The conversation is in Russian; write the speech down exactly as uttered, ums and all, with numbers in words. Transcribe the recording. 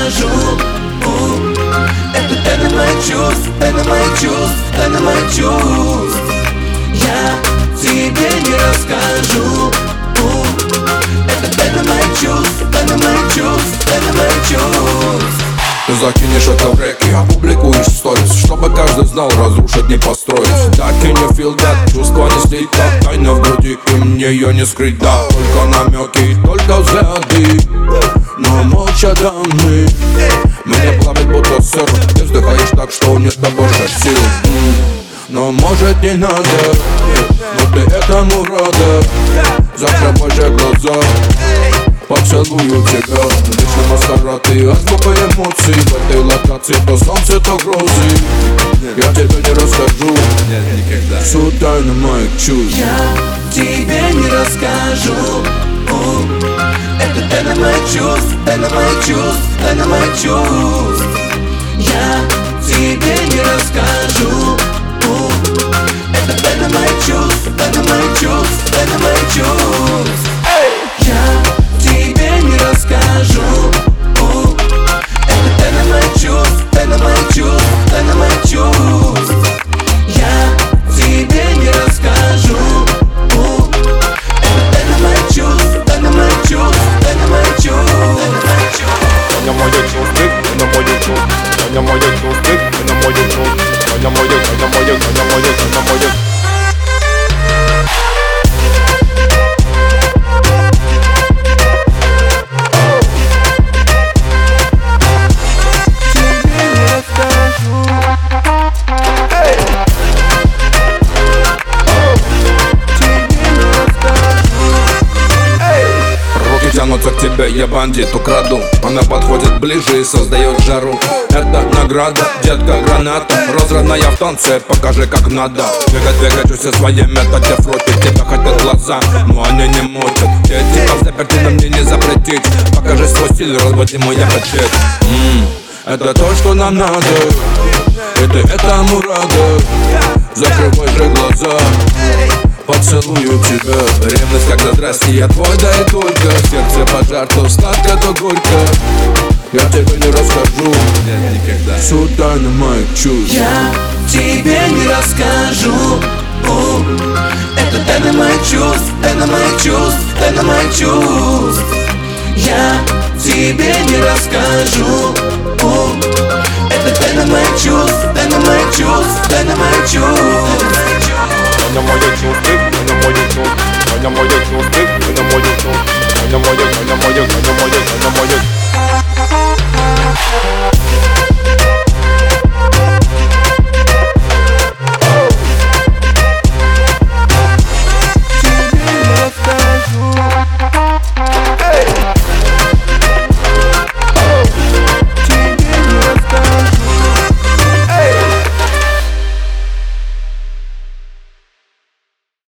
расскажу. У, это тайна моих чувств, тайна моих чувств, тайна моих чувств. Я тебе не расскажу. У, это тайна моих чувств, тайна моих чувств, тайна моих чувств. Ты закинешь это в реки, опубликуешь сторис, чтобы каждый знал, разрушить не построить. Так и не feel that, чувства не слить, как тайна в груди, и мне ее не скрыть, да. Только намеки, только взгляды, но молча даны. Меня плавит будто сыр, ты вздыхаешь так, что нет больше сил. Но может не надо, но ты этому рада. Закрывай же глаза, поцелую тебя. Вечный маскарад и азбука эмоций. В этой локации то солнце, то грозы. Я тебе не расскажу всю тайну моих чувств. Я тебе не расскажу. У, это тайна моих чувств, тайна моих чувств, тайна моих чувств. Я тебе не расскажу. У, это тайна моих чувств, тайна моих чувств, тайна моих чувств. Я тебе не расскажу. У, это тайна моих чувств, тайна моих чувств, тайна моих чувств. Я тебе не расскажу. У, это тайна моих чувств, тайна моих чувств, тайна моих чувств. Таня моих чувств, Таня моих чувств, Таня моих чувств, Таня моих чувств, Таня моих, Таня моих, Таня моих, Таня моих. Тянутся к тебе, я бандит, украду. Она подходит ближе и создает жару. Это награда, детка, граната. Разрывная в танце, покажи как надо. Двигать, двигать, все свои методы. Фрутить тебя хотят глаза, но они не мутят. Эти заперты, но мне не запретить. Покажи свой стиль, разводи мой аппетит. Ммм, это то, что нам надо, и ты этому рада. Закрывай же глаза, поцелую тебя. Ревность, когда здрасте, я твой, да и только. Сердце пожар, то сладко, то горько. Я тебе не расскажу всю тайну моих чувств. Я тебе не расскажу. У, это тайна моих чувств, тайна моих чувств, тайна моих чувств. Я тебе не расскажу. У, это тайна моих чувств, тайна моих чувств, тайна моих чувств. Таня моих чувств, Таня моих чувств, Таня моих чувств, Таня моих чувств, Таня моих, Таня моих, Таня моих, Таня моих.